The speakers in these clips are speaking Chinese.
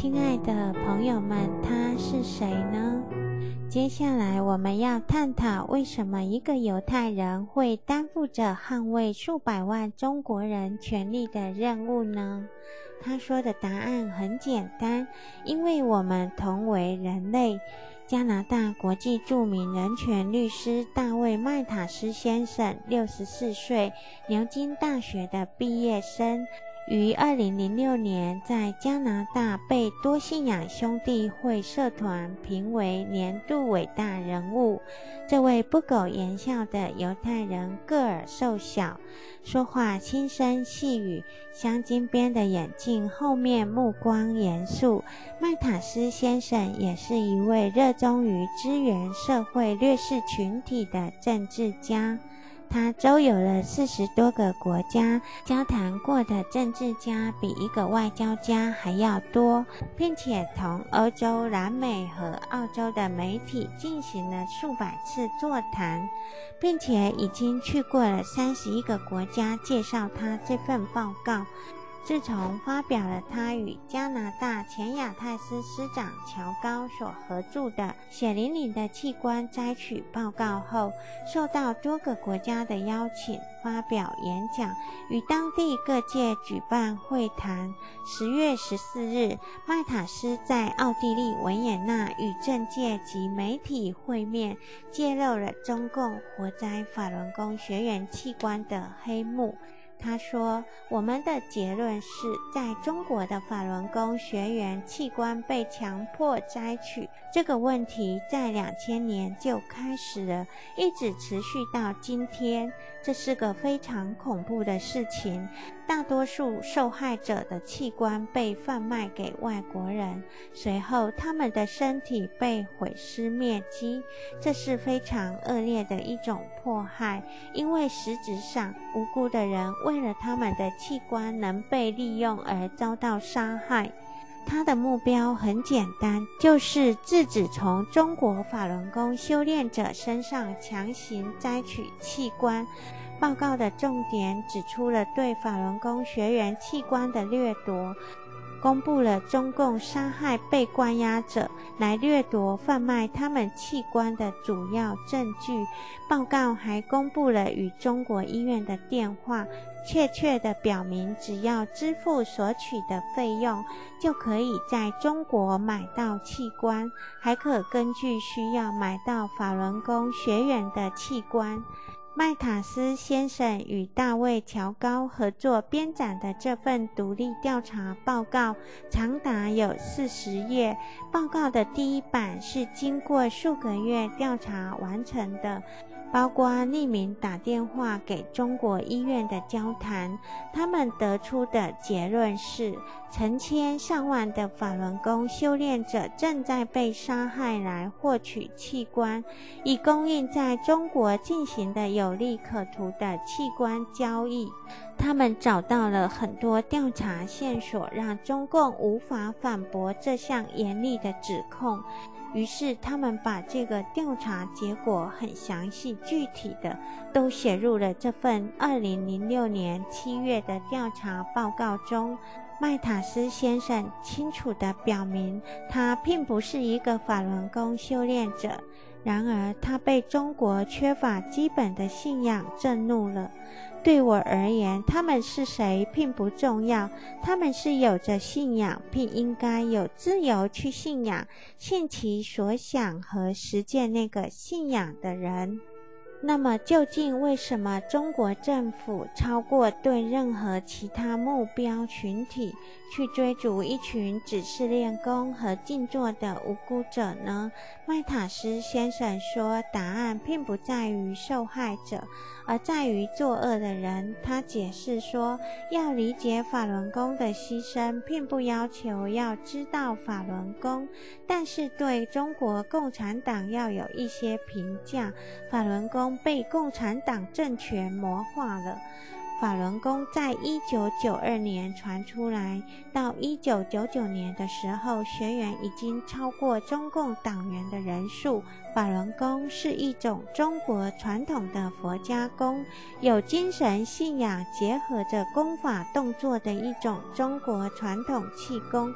亲爱的朋友们，他是谁呢？接下来我们要探讨为什么一个犹太人会担负着捍卫数百万中国人权利的任务呢？他说的答案很简单，因为我们同为人类。加拿大国际著名人权律师大卫·麦塔斯先生，64岁，牛津大学的毕业生，于2006年在加拿大被多信仰兄弟会社团评为年度伟大人物。这位不苟言笑的犹太人个儿瘦小，说话轻声细语，镶金边的眼镜后面目光严肃。麦塔斯先生也是一位热衷于支援社会劣势群体的政治家。他周游了40多个国家，交谈过的政治家比一个外交家还要多，并且同欧洲、南美和澳洲的媒体进行了数百次座谈，并且已经去过了31个国家介绍他这份报告。自从发表了他与加拿大前亚太司司长乔高所合著的血淋淋的器官摘取报告后，受到多个国家的邀请发表演讲，与当地各界举办会谈。10月14日，麦塔斯在奥地利维也纳与政界及媒体会面，揭露了中共活摘法轮功学员器官的黑幕。他说，我们的结论是，在中国的法轮功学员器官被强迫摘取这个问题在2000年就开始了，一直持续到今天。这是个非常恐怖的事情，大多数受害者的器官被贩卖给外国人，随后他们的身体被毁尸灭迹。这是非常恶劣的一种迫害，因为实质上无辜的人为了他们的器官能被利用而遭到杀害。他的目标很简单，就是制止从中国法轮功修炼者身上强行摘取器官。报告的重点指出了对法轮功学员器官的掠夺，公布了中共杀害被关押者来掠夺贩卖他们器官的主要证据。报告还公布了与中国医院的电话，确切地表明只要支付所取的费用，就可以在中国买到器官，还可根据需要买到法轮功学员的器官。麦塔斯先生与大卫·乔高合作编纂的这份独立调查报告长达有40页，报告的第一版是经过数个月调查完成的，包括匿名打电话给中国医院的交谈。他们得出的结论是，成千上万的法轮功修炼者正在被杀害来获取器官，以供应在中国进行的有利可图的器官交易。他们找到了很多调查线索，让中共无法反驳这项严厉的指控。于是他们把这个调查结果很详细具体的都写入了这份2006年7月的调查报告中。麦塔斯先生清楚地表明，他并不是一个法轮功修炼者，然而他被中国缺乏基本的信仰震怒了。对我而言，他们是谁并不重要，他们是有着信仰，并应该有自由去信仰，信其所想和实践那个信仰的人。那么究竟为什么中国政府超过对任何其他目标群体去追逐一群只是练功和静坐的无辜者呢？麦塔斯先生说，答案并不在于受害者，而在于作恶的人。他解释说，要理解法轮功的牺牲，并不要求要知道法轮功，但是对中国共产党要有一些评价。法轮功被共产党政权魔化了。法轮功在1992年传出来，到1999年的时候，学员已经超过中共党员的人数。法轮功是一种中国传统的佛家功，有精神信仰结合着功法动作的一种中国传统气功。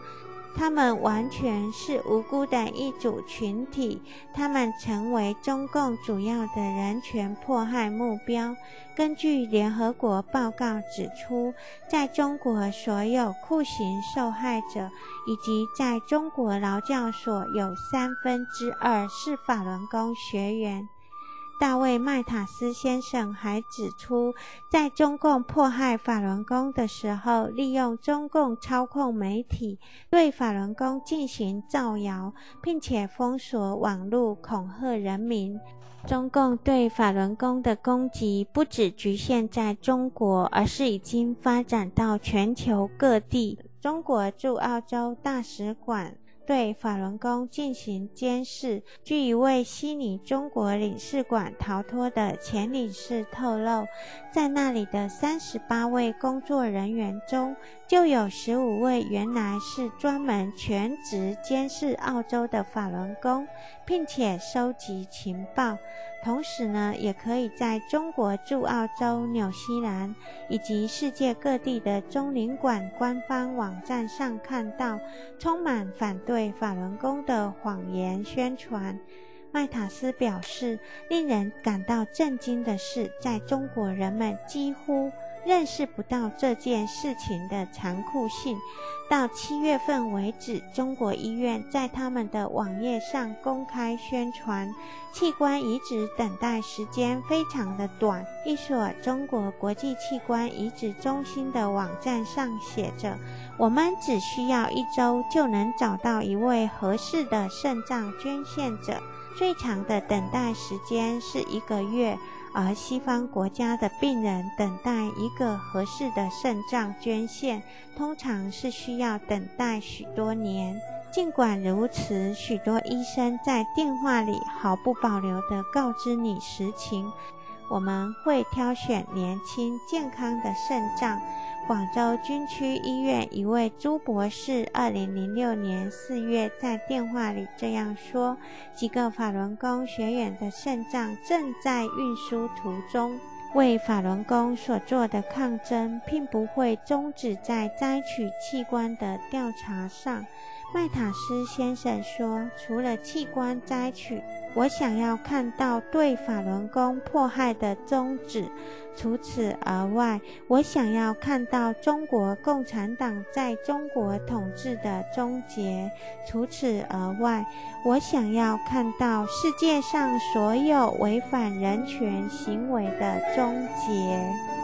他们完全是无辜的一组群体，他们成为中共主要的人权迫害目标。根据联合国报告指出，在中国所有酷刑受害者以及在中国劳教所有2/3是法轮功学员。大卫·麦塔斯先生还指出，在中共迫害法轮功的时候，利用中共操控媒体对法轮功进行造谣，并且封锁网络恐吓人民。中共对法轮功的攻击不只局限在中国，而是已经发展到全球各地。中国驻澳洲大使馆对法轮功进行监视。据一位悉尼中国领事馆逃脱的前领事透露，在那里的38位工作人员中，就有15位原来是专门全职监视澳洲的法轮功，并且收集情报。同时呢，也可以在中国驻澳洲、纽西兰以及世界各地的中领馆官方网站上看到充满反对法轮功的谎言宣传。麦塔斯表示，令人感到震惊的是，在中国人们几乎认识不到这件事情的残酷性。到7月份为止，中国医院在他们的网页上公开宣传，器官移植等待时间非常的短。一所中国国际器官移植中心的网站上写着，我们只需要1周就能找到一位合适的肾脏捐献者，最长的等待时间是1个月，而西方国家的病人等待一个合适的肾脏捐献，通常是需要等待许多年。尽管如此，许多医生在电话里毫不保留地告知你实情，我们会挑选年轻健康的肾脏。广州军区医院一位朱博士2006年4月在电话里这样说，几个法轮功学员的肾脏正在运输途中。为法轮功所做的抗争并不会终止在摘取器官的调查上。麦塔斯先生说，除了器官摘取，我想要看到对法轮功迫害的终止。除此而外，我想要看到中国共产党在中国统治的终结。除此而外，我想要看到世界上所有违反人权行为的终结。